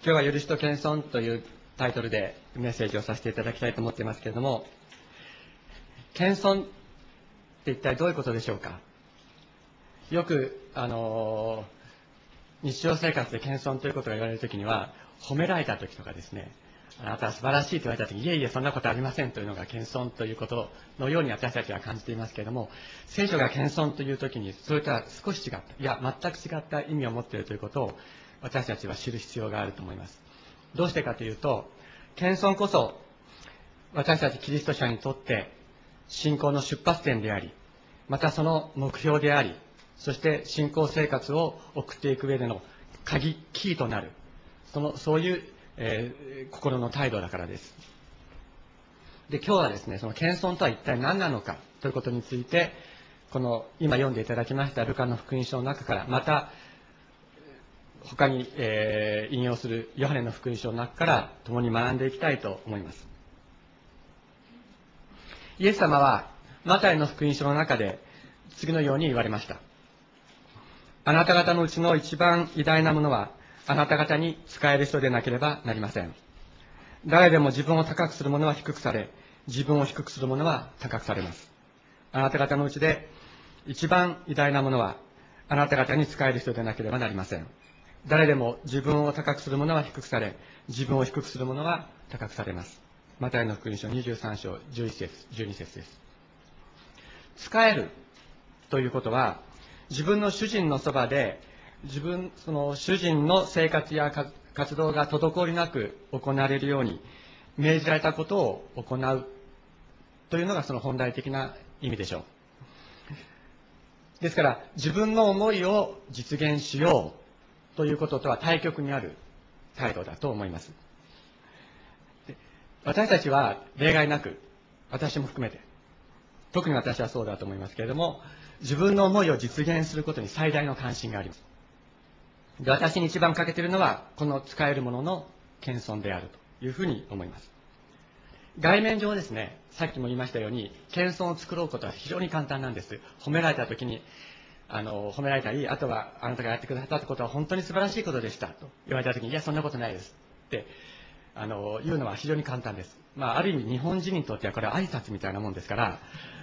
今日は許しと謙遜というタイトルでメッセージをさせていただきたいと思っていますけれども、謙遜って一体どういうことでしょうか。よく日常生活で謙遜ということが言われるときには、褒められたときとかですね、あなたは素晴らしいと言われたとき、いえいえそんなことありませんというのが謙遜ということのように私たちは感じていますけれども、聖書が謙遜というときにそれとは少し違った、いや全く違った意味を持っているということを私たちは知る必要があると思います。どうしてかというと、謙遜こそ私たちキリスト者にとって信仰の出発点であり、またその目標であり、そして信仰生活を送っていく上でのキーとなる、そういう、心の態度だからです。で、今日はですね、その謙遜とは一体何なのかということについて、この今読んでいただきましたルカの福音書の中から、また他に、引用するヨハネの福音書の中から共に学んでいきたいと思います。イエス様はマタイの福音書の中で次のように言われました。あなた方のうちの一番偉大なものはあなた方に仕える人でなければなりません。誰でも自分を高くする者は低くされ、自分を低くする者は高くされます。あなた方のうちで一番偉大なものはあなた方に仕える人でなければなりません。誰でも自分を高くする者は低くされ、自分を低くする者は高くされます。マタイの福音書23章11節12節です。仕えるということは、自分の主人のそばでその主人の生活や活動が滞りなく行われるように命じられたことを行うというのがその本来的な意味でしょう。ですから自分の思いを実現しようということとは対極にある態度だと思います。私たちは例外なく、私も含めて特に私はそうだと思いますけれども、自分の思いを実現することに最大の関心があります。で、私に一番欠けているのはこの使えるものの謙遜であるというふうに思います。外面上ですね、さっきも言いましたように謙遜を作ろうことは非常に簡単なんです。褒められた時に褒められたり、あとはあなたがやってくださったことは本当に素晴らしいことでしたと言われた時に、いやそんなことないですって言うのは非常に簡単です。ある意味日本人にとってはこれは挨拶みたいなもんですから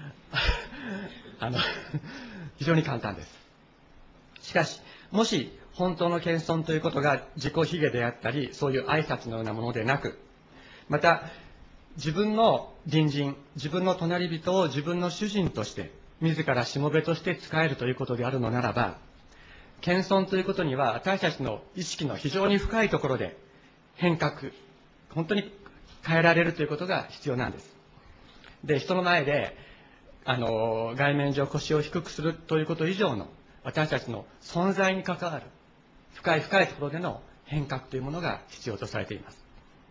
非常に簡単です。しかしもし本当の謙遜ということが自己卑下であったり、そういう挨拶のようなものでなく、また自分の隣人、自分の隣人を自分の主人として自らしもべとして仕えるということであるのならば、謙遜ということには私たちの意識の非常に深いところで変革、本当に変えられるということが必要なんです。で、人の前で外面上腰を低くするということ以上の私たちの存在に関わる深い深いところでの変革というものが必要とされています。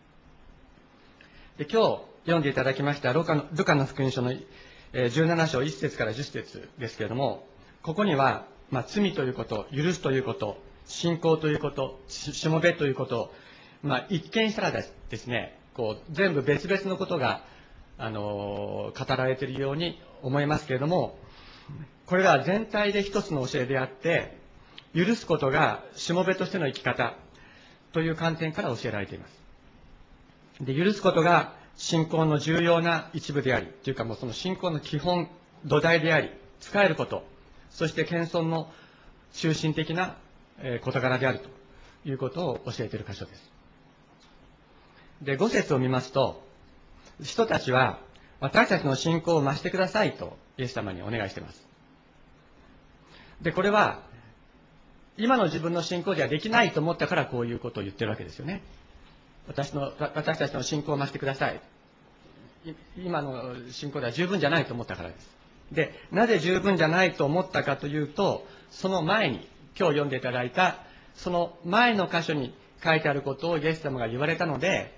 で、今日読んでいただきましたルカの福音書の17章1節から10節ですけれども、ここには、罪ということ、許すということ、信仰ということ、しもべということ、一見したらですね、全部別々のことが語られているように思いますけれども、これらは全体で一つの教えであって、許すことがしもべとしての生き方という観点から教えられています。で、許すことが信仰の重要な一部であり、というかもうその信仰の基本土台であり、仕えること、そして謙遜の中心的な事柄であるということを教えている箇所です。で、5節を見ますと、人たちは私たちの信仰を増してくださいとイエス様にお願いしています。で、これは今の自分の信仰ではできないと思ったからこういうことを言ってるわけですよね。私たちの信仰を増してください。今の信仰では十分じゃないと思ったからです。で、なぜ十分じゃないと思ったかというと、その前に今日読んでいただいたその前の箇所に書いてあることをイエス様が言われたので、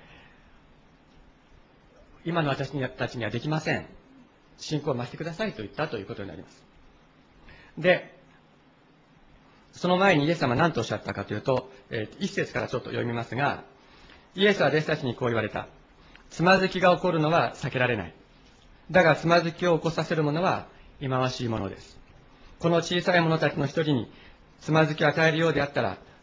今の私たちにはできません。信仰を増してくださいと言ったということになります。で、その前にイエス様は何とおっしゃったかというと、一節からちょっと読みますが、イエスは弟子たちにこう言われた。つまずきが起こるのは避けられない。だがつまずきを起こさせるものは忌まわしいものです。この小さい者たちの一人につまずきを与えるようであったら、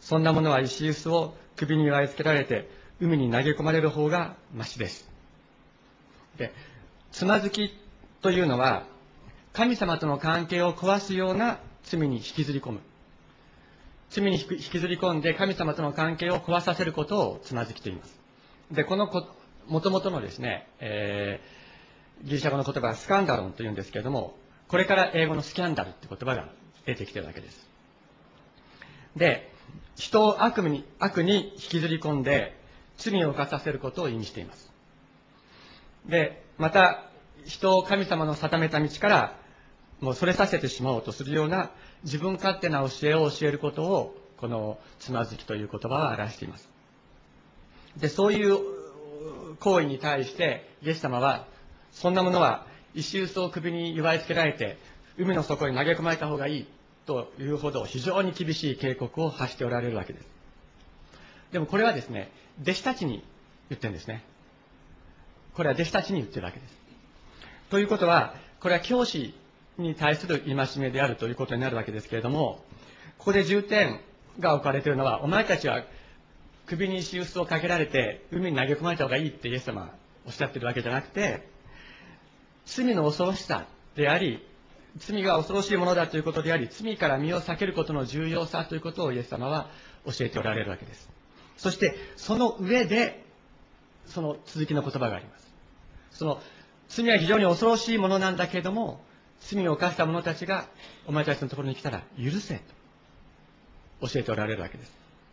そんなものは石臼を首に結いつけられて海に投げ込まれる方がましです。で、つまずきというのは、神様との関係を壊すような罪に引きずり込む。罪に引きずり込んで神様との関係を壊させることをつまずきと言います。で、この元々のですね、ギリシャ語の言葉はスカンダロンというんですけれども、これから英語のスキャンダルって言葉が出てきているわけです。で、人を悪に引きずり込んで罪を犯させることを意味しています。で、また、人を神様の定めた道からもうそれさせてしまおうとするような自分勝手な教えを教えることを、このつまずきという言葉は表しています。で、そういう行為に対してイエス様は、そんなものは石臼を首に結いつけられて海の底に投げ込まれた方がいいというほど非常に厳しい警告を発しておられるわけです。でもこれはですね、弟子たちに言ってるんですね。これは弟子たちに言ってるわけです。ということは、これは教師に対する戒めであるということになるわけですけれども、ここで重点が置かれているのは、お前たちは首に石臼をかけられて海に投げ込まれた方がいいってイエス様はおっしゃってるわけじゃなくて、罪の恐ろしさであり、罪が恐ろしいものだということであり、罪から身を避けることの重要さということをイエス様は教えておられるわけです。そしてその上でその続きの言葉があります。その罪は非常に恐ろしいものなんだけれども、罪を犯した者たちがお前たちのところに来たら許せと教えておられるわけです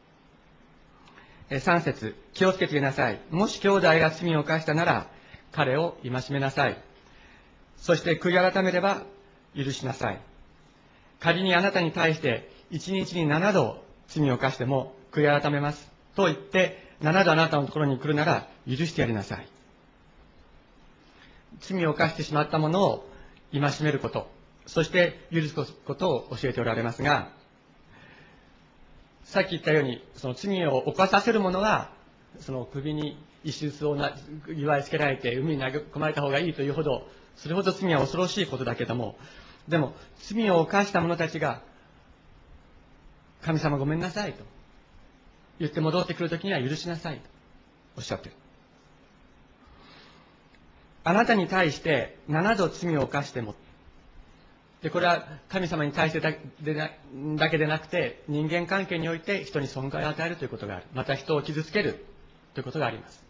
。3節、気をつけていなさい。もし兄弟が罪を犯したなら彼を戒めなさい。そして悔い改めれば許しなさい。仮にあなたに対して1日に7度罪を犯しても悔い改めますと言って7度あなたのところに来るなら許してやりなさい。罪を犯してしまったものを戒めること、そして許すことを教えておられますが、さっき言ったように、その罪を犯させる者は、その首に石臼を結いつけられて海に投げ込まれた方がいいというほど、それほど罪は恐ろしいことだけども、でも罪を犯した者たちが、神様ごめんなさいと言って戻ってくるときには許しなさいとおっしゃっている。あなたに対して7度罪を犯しても、でこれは神様に対してだけでなくて、人間関係において人に損害を与えるということがある。また人を傷つけるということがあります。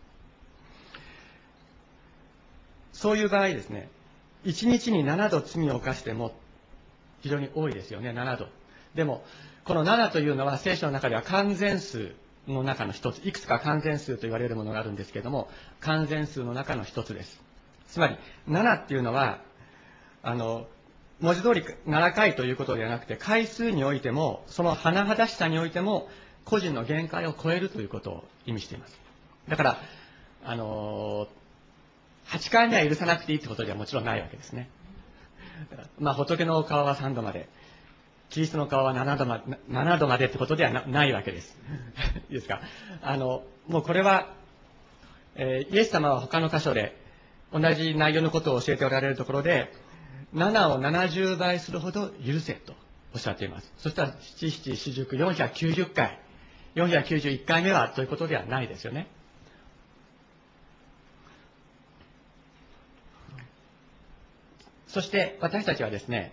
そういう場合ですね、1日に7度罪を犯しても非常に多いですよね、7度。でもこの7というのは聖書の中では完全数の中の一つ、いくつか完全数と言われるものがあるんですけれども、完全数の中の一つです。つまり7っていうのは文字通り7回ということではなくて、回数においてもその甚だしさにおいても個人の限界を超えるということを意味しています。だから8回目は許さなくていいということではもちろんないわけですね。仏の顔は3度まで、キリストの顔は7度までということではないわけです。いいですか。もうこれは、イエス様は他の箇所で同じ内容のことを教えておられるところで、7を70倍するほど許せとおっしゃっています。そしたら七七四十九490回、491回目はということではないですよね。そして私たちはですね、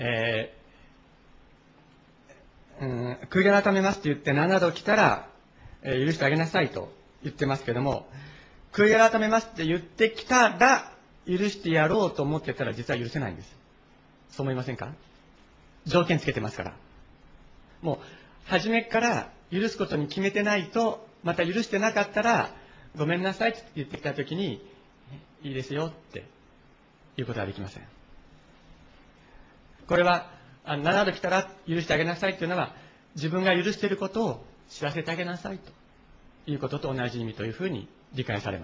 悔い改めますと言って7度来たら、許してあげなさいと言ってますけども、悔い改めますって言ってきたら許してやろうと思ってたら実は許せないんです。そう思いませんか？条件つけてますから。もう初めから許すことに決めてないと、また許してなかったらごめんなさいって言ってきたときにいいですよっていうことはできません。これは7度来たら許してあげなさいというのは、自分が許していることを知らせてあげなさいということと同じ意味というふうに理解されます。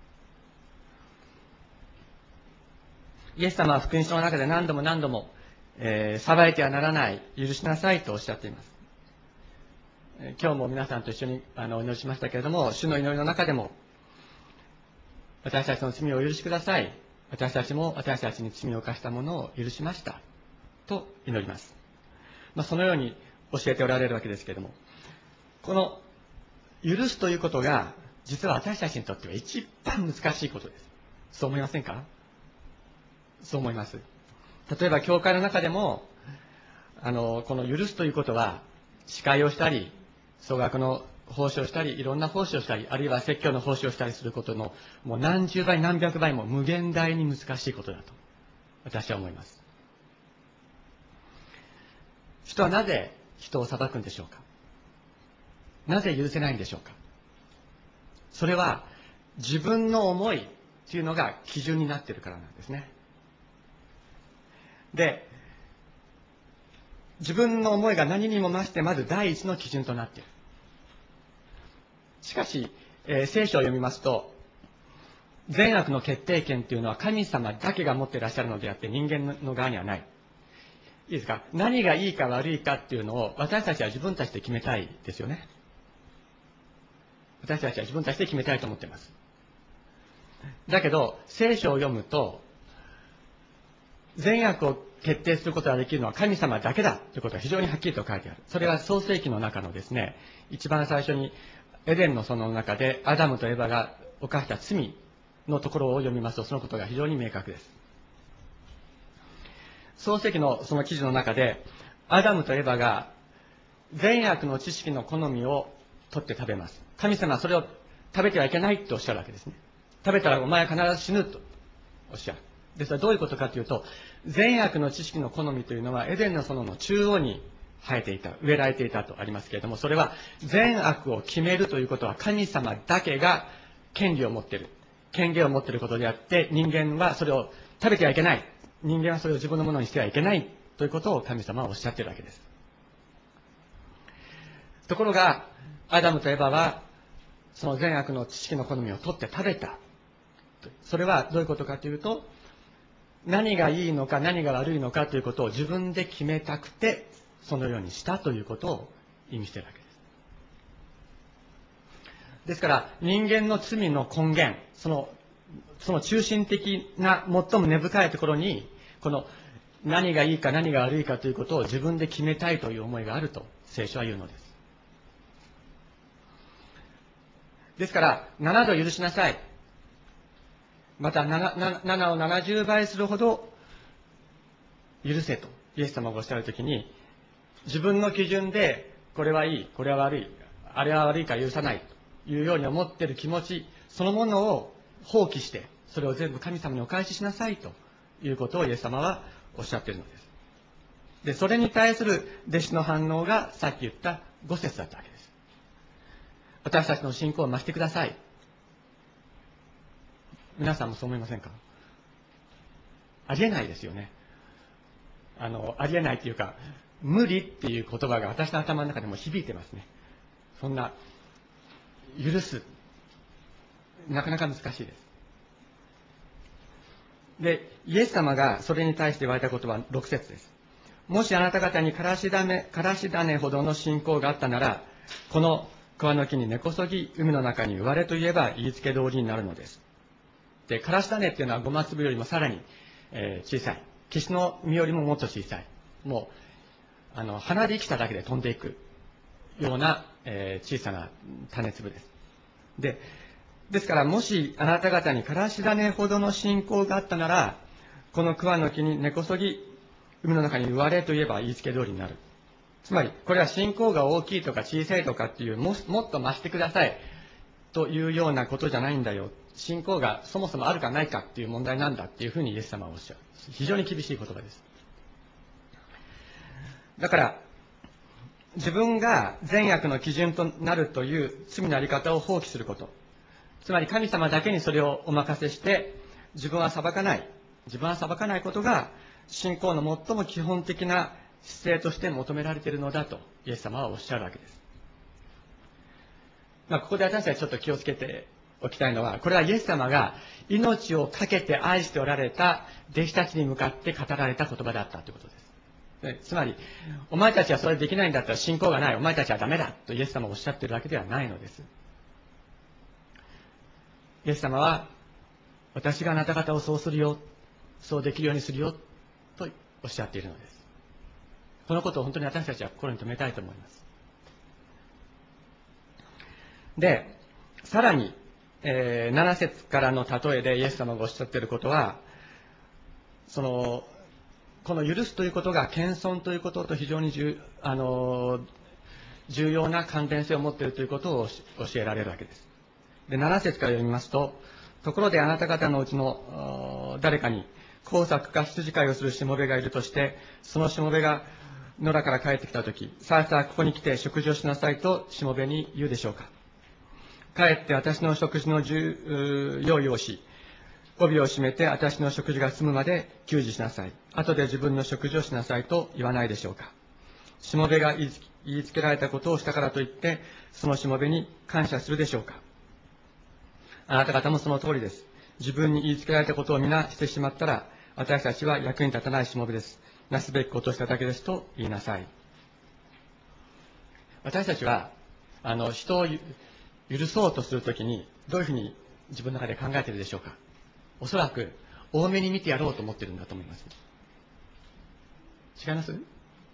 イエス様は福音書の中で何度も何度も、裁いてはならない、許しなさいとおっしゃっています。今日も皆さんと一緒にお祈りしましたけれども、主の祈りの中でも、私たちの罪をお許しください。私たちも私たちに罪を犯したものを許しましたと祈ります。そのように教えておられるわけですけれども、 この許すということが、実は私たちにとっては一番難しいことです。そう思いませんか？そう思います。例えば教会の中でも、この許すということは、司会をしたり、総額の奉仕をしたり、いろんな奉仕をしたり、あるいは説教の奉仕をしたりすることの、もう何十倍何百倍も無限大に難しいことだと、私は思います。人はなぜ人を裁くんでしょうか？なぜ許せないんでしょうか？それは、自分の思いというのが基準になっているからなんですね。で、自分の思いが何にも増してまず第一の基準となっている。しかし、聖書を読みますと、善悪の決定権というのは神様だけが持っていらっしゃるのであって人間の側にはない。いいですか？何がいいか悪いかっていうのを私たちは自分たちで決めたいですよね。私たちは自分たちで決めたいと思っています。だけど、聖書を読むと、善悪を決定することができるのは神様だけだということが非常にはっきりと書いてある。それは創世記の中のですね、一番最初にエデンの園の中でアダムとエバが犯した罪のところを読みますと、そのことが非常に明確です。創世記のその記事の中で、アダムとエバが善悪の知識の好みを取って食べます。神様はそれを食べてはいけないとおっしゃるわけですね。食べたらお前は必ず死ぬとおっしゃる。ですからどういうことかというと、善悪の知識の好みというのはエデンの園の中央に生えていた、植えられていたとありますけれども、それは善悪を決めるということは神様だけが権利を持っている。権限を持っていることであって、人間はそれを食べてはいけない。人間はそれを自分のものにしてはいけないということを神様はおっしゃっているわけです。ところが、アダムとエバは、その善悪の知識の好みを取って食べた。それはどういうことかというと、何がいいのか何が悪いのかということを自分で決めたくて、そのようにしたということを意味しているわけです。ですから、人間の罪の根源、その中心的な最も根深いところに、この何がいいか何が悪いかということを自分で決めたいという思いがあると聖書は言うのです。ですから、7度許しなさい。また 7を70倍するほど許せとイエス様がおっしゃるときに、自分の基準でこれはいい、これは悪い、あれは悪いから許さないというように思っている気持ちそのものを放棄して、それを全部神様にお返ししなさいということをイエス様はおっしゃっているのです。で、それに対する弟子の反応がさっき言った5節だったわけです。私たちの信仰を増してください。皆さんもそう思いませんか？ありえないですよね。ありえないというか、無理っていう言葉が私の頭の中でも響いてますね。そんな、許す。なかなか難しいです。で、イエス様がそれに対して言われたことは6節です。もしあなた方にからし種ほどの信仰があったなら、この桑の木に根こそぎ海の中に植われと言えば言いつけ通りになるのです。で、からし種っていうのはごま粒よりもさらに、小さい。キシの実よりももっと小さい。もう、鼻で生きただけで飛んでいくような、小さな種粒です。ですから、もしあなた方にからし種ほどの信仰があったなら、この桑の木に根こそぎ海の中に植われと言えば言いつけ通りになる。つまり、これは信仰が大きいとか小さいとかっていう、もっと増してくださいというようなことじゃないんだよ。信仰がそもそもあるかないかっていう問題なんだっていうふうにイエス様はおっしゃる。非常に厳しい言葉です。だから、自分が善悪の基準となるという罪のあり方を放棄すること。つまり神様だけにそれをお任せして、自分は裁かないことが、信仰の最も基本的な姿勢として求められているのだと、イエス様はおっしゃるわけです。ここで私たちちょっと気をつけておきたいのは、これはイエス様が命を懸けて愛しておられた弟子たちに向かって語られた言葉だったということです。つまり、お前たちはそれできないんだったら信仰がない、お前たちはダメだとイエス様はおっしゃっているわけではないのです。イエス様は、私があなた方をそうするよ、そうできるようにするよとおっしゃっているのです。このことを本当に私たちは心に留めたいと思います。 で、さらに、7節からの例えでイエス様がおっしゃっていることは、この許すということが謙遜ということと非常に重要な関連性を持っているということを教えられるわけです。で、7節から読みますと、ところであなた方のうちの誰かに耕作か羊飼いをするしもべがいるとして、そのしもべが野良から帰ってきたとき、さあさあここに来て食事をしなさいとしもべに言うでしょうか。帰って私の食事の用意をし、帯を締めて私の食事が済むまで給仕しなさい。後で自分の食事をしなさいと言わないでしょうか。しもべが言いつけられたことをしたからといって、そのしもべに感謝するでしょうか。あなた方もその通りです。自分に言いつけられたことを皆してしまったら、私たちは役に立たないしもべです。なすべきことをしただけですと言いなさい。私たちは、人を許そうとするときに、どういうふうに自分の中で考えているでしょうか。おそらく、多めに見てやろうと思っているんだと思います。違います？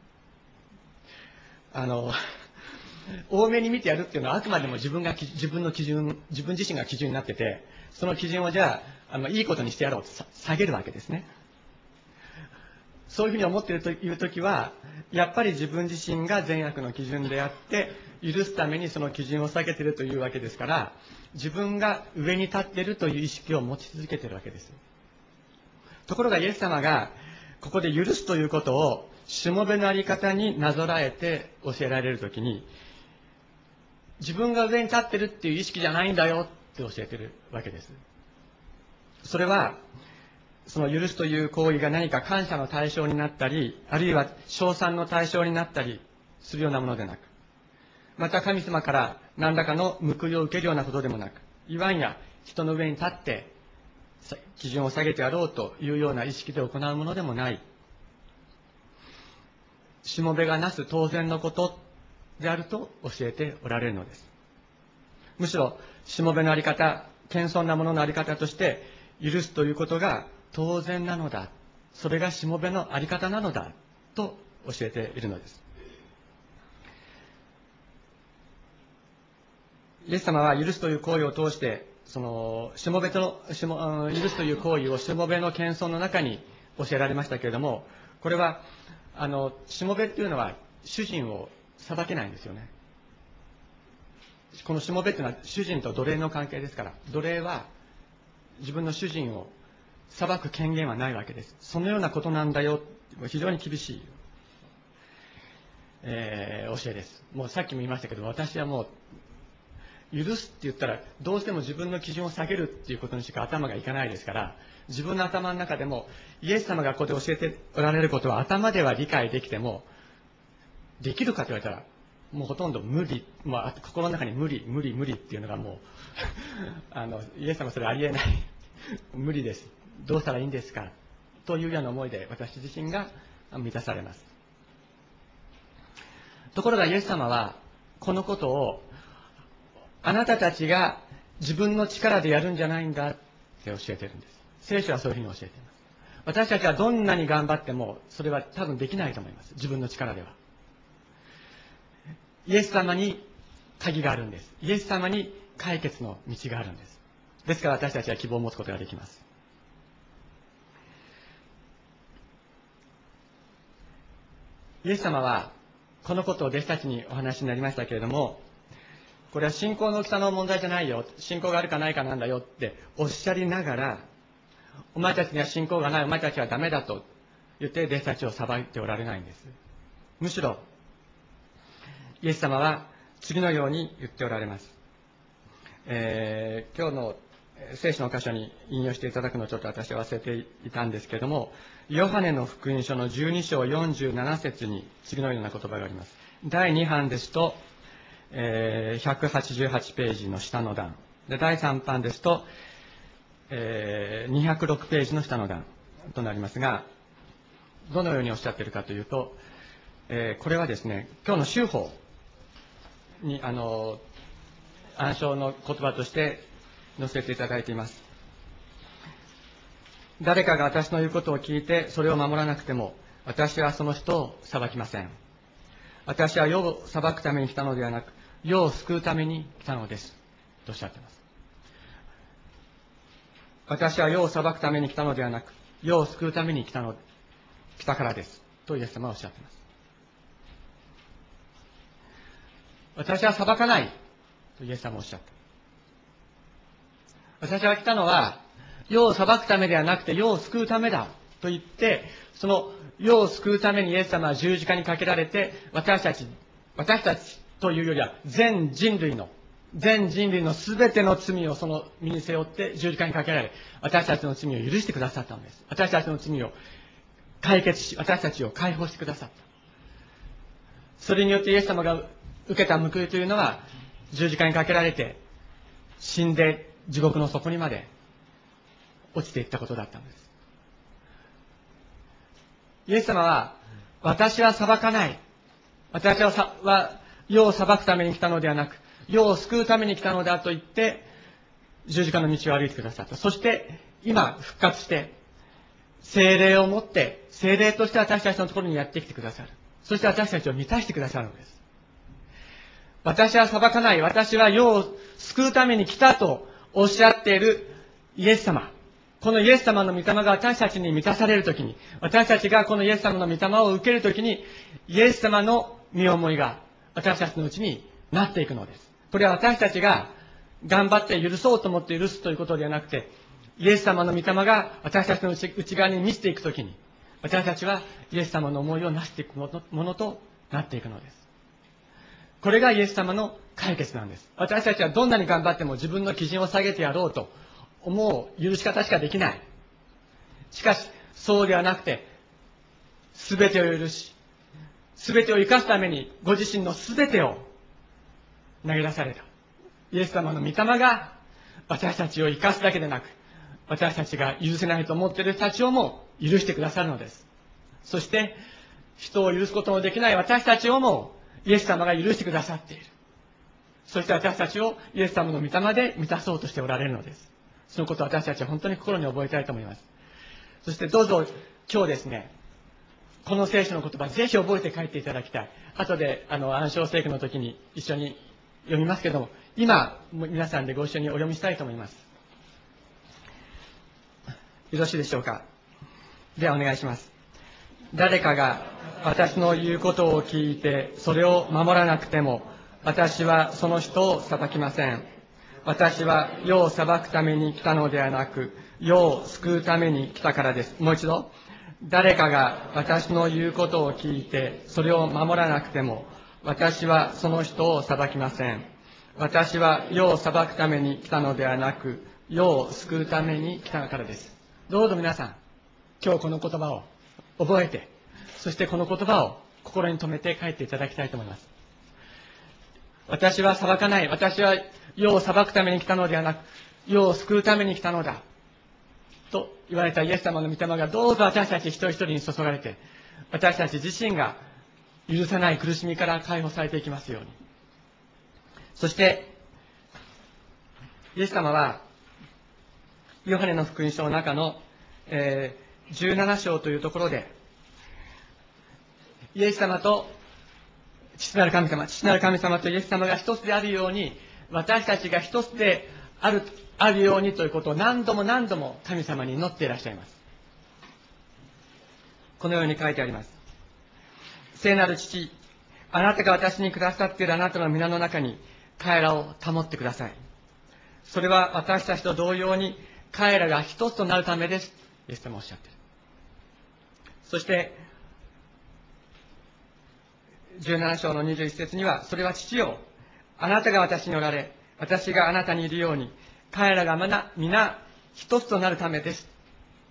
多めに見てやるっていうのはあくまでも自分の基準、自分自身が基準になってて、その基準をじゃあ、いいことにしてやろうと下げるわけですね。そういうふうに思っているというときは、やっぱり自分自身が善悪の基準であって、許すためにその基準を下げているというわけですから、自分が上に立っているという意識を持ち続けているわけです。ところがイエス様が、ここで許すということを、しもべのあり方になぞらえて教えられるときに、自分が上に立っているっていう意識じゃないんだよって教えているわけです。それは、その許すという行為が何か感謝の対象になったり、あるいは称賛の対象になったりするようなものでなく、また神様から何らかの報いを受けるようなことでもなく、いわんや人の上に立って基準を下げてやろうというような意識で行うものでもない、しもべがなす当然のことであると教えておられるのです。むしろ、しもべのあり方、謙遜なもののあり方として、許すということが当然なのだ。それがしもべのあり方なのだ。と教えているのです。イエス様は許すという行為を通して、許すという行為をしもべの謙遜の中に教えられましたけれども、これは、しもべっていうのは主人を裁けないんですよね。このしもべっていうのは主人と奴隷の関係ですから、奴隷は自分の主人を裁く権限はないわけです。そのようなことなんだよ、非常に厳しい、教えです。もうさっきも言いましたけど、私はもう許すって言ったらどうしても自分の基準を下げるっていうことにしか頭がいかないですから、自分の頭の中でもイエス様がここで教えておられることは頭では理解できても、できるかと言われたらもうほとんど無理、心の中に無理っていうのがもうイエス様それありえない無理です、どうしたらいいんですかというような思いで私自身が満たされます。ところがイエス様はこのことをあなたたちが自分の力でやるんじゃないんだって教えているんです。聖書はそういうふうに教えています。私たちはどんなに頑張ってもそれは多分できないと思います。自分の力では。イエス様に鍵があるんです。イエス様に解決の道があるんです。ですから私たちは希望を持つことができます。イエス様はこのことを弟子たちにお話になりましたけれども、これは信仰の大きさの問題じゃないよ、信仰があるかないかなんだよっておっしゃりながら、お前たちには信仰がない、お前たちはダメだと言って弟子たちを裁いておられないんです。むしろイエス様は次のように言っておられます。今日の聖書の箇所に引用していただくのをちょっと私は忘れていたんですけれども、ヨハネの福音書の12章47節に次のような言葉があります。第2版ですと、188ページの下の段で、第3版ですと、206ページの下の段となりますが、どのようにおっしゃっているかというと、これはですね、今日の修法に暗唱の言葉として載せていただいています。誰かが私の言うことを聞いてそれを守らなくても、私はその人を裁きません。私は世を裁くために来たのではなく、世を救うために来たのです。 とおっしゃっています。私は世を裁くために来たのではなく、世を救うために来たからです。とイエス様はおっしゃっています。私は裁かない。とイエス様はおっしゃった。私は来たのは、世を裁くためではなくて、世を救うためだ。と言って、その世を救うためにイエス様は十字架にかけられて、私たちというよりは、全人類の全ての罪をその身に背負って十字架にかけられ、私たちの罪を許してくださったのです。私たちの罪を解決し、私たちを解放してくださった。それによってイエス様が受けた報いというのは、十字架にかけられて、死んで地獄の底にまで落ちていったことだったのです。イエス様は、私は裁かない。私は世を裁くために来たのではなく、世を救うために来たのだと言って、十字架の道を歩いてくださった。そして、今、復活して、聖霊を持って、聖霊として私たちのところにやってきてくださる。そして私たちを満たしてくださるのです。私は裁かない。私は世を救うために来たとおっしゃっているイエス様。このイエス様の御霊が私たちに満たされるときに、私たちがこのイエス様の御霊を受けるときに、イエス様の身思いが私たちのうちになっていくのです。これは私たちが頑張って許そうと思って許すということではなくて、イエス様の御霊が私たちの内側に満ちていくときに、私たちはイエス様の思いをなしていくものとなっていくのです。これがイエス様の解決なんです。私たちはどんなに頑張っても自分の基準を下げてやろうと思う許し方しかできない。しかし、そうではなくて、すべてを許し、すべてを生かすためにご自身のすべてを投げ出された。イエス様の御霊が私たちを生かすだけでなく、私たちが許せないと思っている人たちをも許してくださるのです。そして、人を許すことのできない私たちをもイエス様が許してくださっている。そして私たちをイエス様の御霊で満たそうとしておられるのです。そのことを私たちは本当に心に覚えたいと思います。そしてどうぞ今日ですね、この聖書の言葉ぜひ覚えて帰っていただきたい。後で暗唱聖句の時に一緒に読みますけども、今皆さんでご一緒にお読みしたいと思います。よろしいでしょうか。ではお願いします。誰かが私の言うことを聞いてそれを守らなくても、私はその人を裁きません。私は世を裁くために来たのではなく、世を救うために来たからです。もう一度。誰かが私の言うことを聞いてそれを守らなくても、私はその人を裁きません。私は世を裁くために来たのではなく、世を救うために来たからです。どうぞ皆さん、今日この言葉を覚えて、そしてこの言葉を心に留めて帰っていただきたいと思います。私は裁かない。私は世を裁くために来たのではなく、世を救うために来たのだ。と言われたイエス様の御霊がどうぞ私たち一人一人に注がれて、私たち自身が許さない苦しみから解放されていきますように。そして、イエス様は、ヨハネの福音書の中の、17章というところで、イエス様と父なる神様とイエス様が一つであるように、私たちが一つであるようにということを何度も神様に祈っていらっしゃいます。このように書いてあります。聖なる父、あなたが私にくださっているあなたの皆の中に彼らを保ってください。それは私たちと同様に彼らが一つとなるためです。イエス様おっしゃっている。そして17章の21節には、それは父よ、あなたが私におられ、私があなたにいるように、彼らが皆一つとなるためです。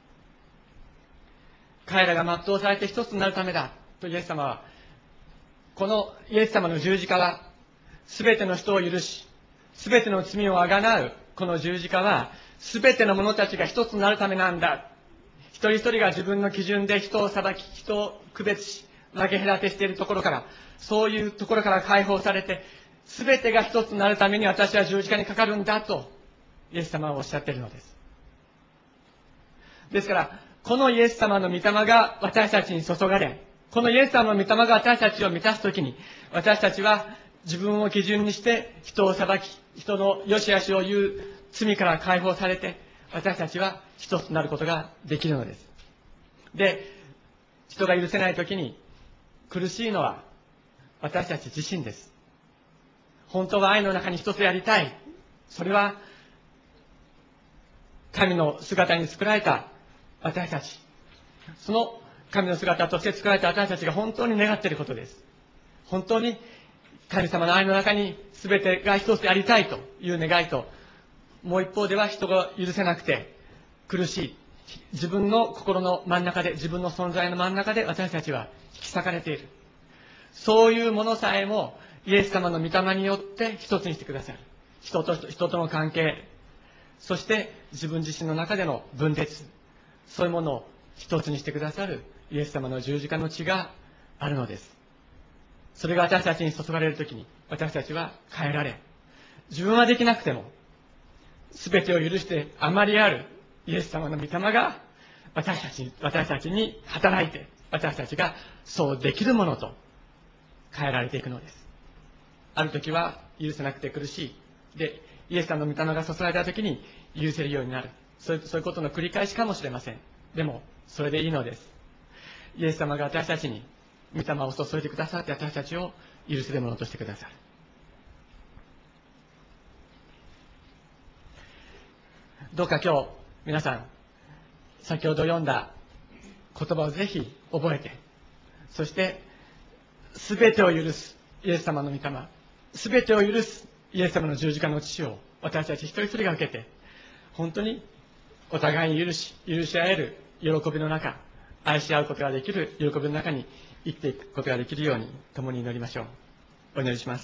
彼らが全うされて一つとなるためだとイエス様は、このイエス様の十字架は、すべての人を許し、すべての罪をあがなうこの十字架は、すべての者たちが一つとなるためなんだ。一人一人が自分の基準で人を裁き、人を区別し、分け隔てしているところから、そういうところから解放されて、すべてが一つとなるために私は十字架にかかるんだと、イエス様はおっしゃっているのです。ですから、このイエス様の御霊が私たちに注がれ、このイエス様の御霊が私たちを満たすときに、私たちは自分を基準にして人を裁き、人の良し悪しを言う罪から解放されて、私たちは一つとなることができるのです。で、人が許せないときに苦しいのは私たち自身です。本当は愛の中に一つやりたい。それは神の姿に作られた私たち、その神の姿として作られた私たちが本当に願っていることです。本当に神様の愛の中に全てが一つでありたいという願いと、もう一方では人が許せなくて苦しい、自分の心の真ん中で、自分の存在の真ん中で私たちは引き裂かれている。そういうものさえもイエス様の御霊によって一つにしてくださる。人との関係、そして自分自身の中での分裂、そういうものを一つにしてくださるイエス様の十字架の血があるのです。それが私たちに注がれるときに、私たちは変えられ、自分はできなくても全てを許してあまりあるイエス様の御霊が私たちに働いて、私たちがそうできるものと変えられていくのです。ある時は許せなくて苦しい。で、イエス様の御霊が注がれた時に許せるようになる。そういうことの繰り返しかもしれません。でも、それでいいのです。イエス様が私たちに御霊を注いでくださって、私たちを許せるものとしてくださる。どうか今日、皆さん、先ほど読んだ言葉をぜひ覚えて、そして、すべてを許すイエス様の御霊、すべてを許すイエス様の十字架の血を私たち一人一人が受けて、本当にお互いに許し合える喜びの中、愛し合うことができる喜びの中に生きていくことができるように共に祈りましょう。お祈りします。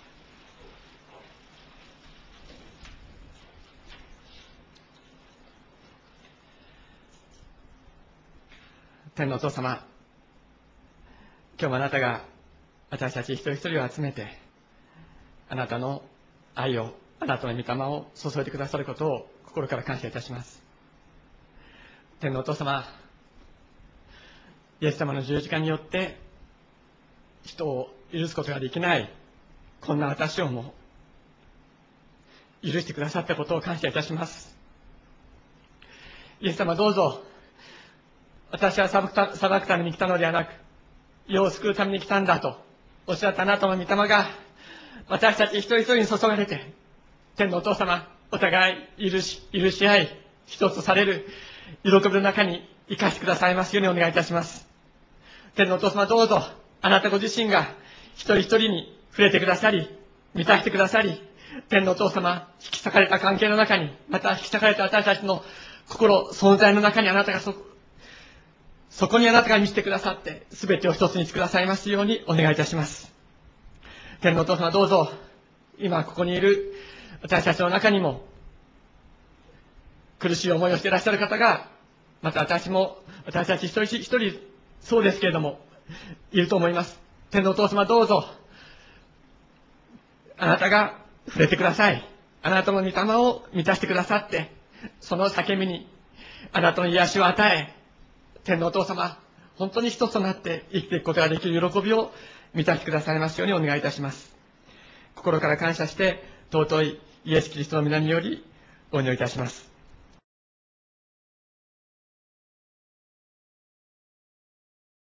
天のお父様、今日もあなたが私たち一人一人を集めて、あなたの愛を、あなたの御霊を注いでくださることを心から感謝いたします。天のお父様、イエス様の十字架によって人を許すことができないこんな私をも許してくださったことを感謝いたします。イエス様、どうぞ、私は裁くために来たのではなく、世を救うために来たんだとおっしゃったあなたの御霊が私たち一人一人に注がれて、天のお父様、お互い許し合い、一つとされる喜びの中に生かしてくださいますようにお願いいたします。天のお父様、どうぞあなたご自身が一人一人に触れてくださり、満たしてくださり、天のお父様、引き裂かれた関係の中に、また引き裂かれた私たちの心、存在の中にあなたがそこにあなたが満ちてくださって、すべてを一つにしてくださいますようにお願いいたします。天のお父様、どうぞ今ここにいる私たちの中にも苦しい思いをしていらっしゃる方が、また私たち一人一人そうですけれどもいると思います。天のお父様、どうぞあなたが触れてください。あなたの御霊を満たしてくださって、その叫びにあなたの癒しを与え、天のお父様、本当に一つとなって生きていくことができる喜びを満たしてくださいますようにお願いいたします。心から感謝して、尊いイエス・キリストの皆によりお祈りいたします。